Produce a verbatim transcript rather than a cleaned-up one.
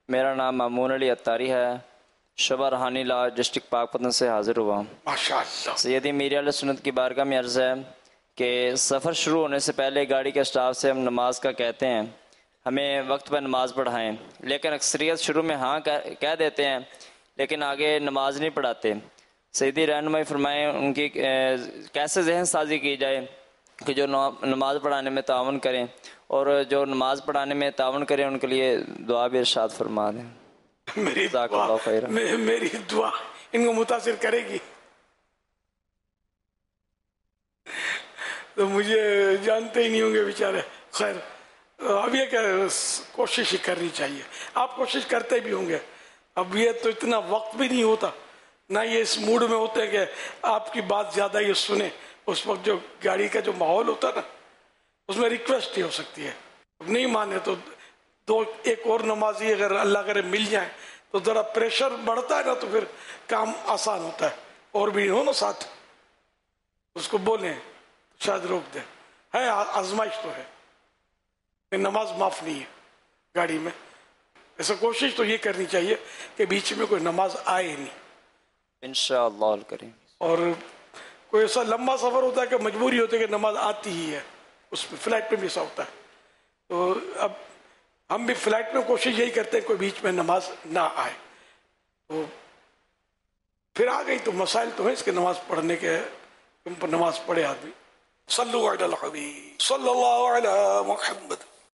میرا نام مامون علی اتاری ہے، شعبہ روحانی لا، ڈسٹرکٹ پاکپتن سے حاضر ہوا۔ ماشاء اللہ۔ سیدی میری علیہ سنت کی بارگاہ میں عرض ہے کہ سفر شروع ہونے سے پہلے گاڑی کے اسٹاف سے ہم نماز کا کہتے ہیں، ہمیں وقت پر نماز پڑھائیں، لیکن اکثریت شروع میں ہاں کہہ دیتے ہیں لیکن آگے نماز نہیں پڑھاتے۔ سیدی رہنمائی فرمائیں ان کی کیسے ذہن سازی کی جائے کہ جو نماز پڑھانے میں تعاون کریں، اور جو نماز پڑھانے میں تعاون کریں ان کے لیے دعا بھی ارشاد فرما دیں۔ میری جزاک دعا اللہ خیرا۔ میری دعا ان کو متاثر کرے گی تو مجھے جانتے ہی نہیں ہوں گے بیچارے۔ خیر اب یہ کہ کوشش ہی کرنی چاہیے، آپ کوشش کرتے بھی ہوں گے۔ اب یہ تو اتنا وقت بھی نہیں ہوتا، نہ یہ اس موڈ میں ہوتے کہ آپ کی بات زیادہ یہ سنیں۔ اس وقت جو گاڑی کا جو ماحول ہوتا ہے نا، اس میں ریکویسٹ ہی ہو سکتی ہے، نہیں مانے تو دو ایک اور نمازی اگر اللہ کرے مل جائیں تو ذرا پریشر بڑھتا ہے نا، تو پھر کام آسان ہوتا ہے۔ اور بھی ہو نا ساتھ، اس کو بولیں شاید روک دیں۔ ہے آزمائش تو ہے، نماز معاف نہیں ہے گاڑی میں۔ ایسا کوشش تو یہ کرنی چاہیے کہ بیچ میں کوئی نماز آئے نہیں۔ انشاءاللہ الکریم۔ اور کوئی ایسا لمبا سفر ہوتا ہے کہ مجبوری ہوتی ہے کہ نماز آتی ہی ہے، اس میں فلائٹ میں بھی ایسا ہوتا ہے۔ تو اب ہم بھی فلائٹ میں کوشش یہی کرتے ہیں کوئی بیچ میں نماز نہ آئے۔ تو پھر آ گئی تو مسائل تو ہیں اس کے نماز پڑھنے کے، تم پر نماز پڑھے آدمی۔ صلو علی الحبیب صلی اللہ علی محمد۔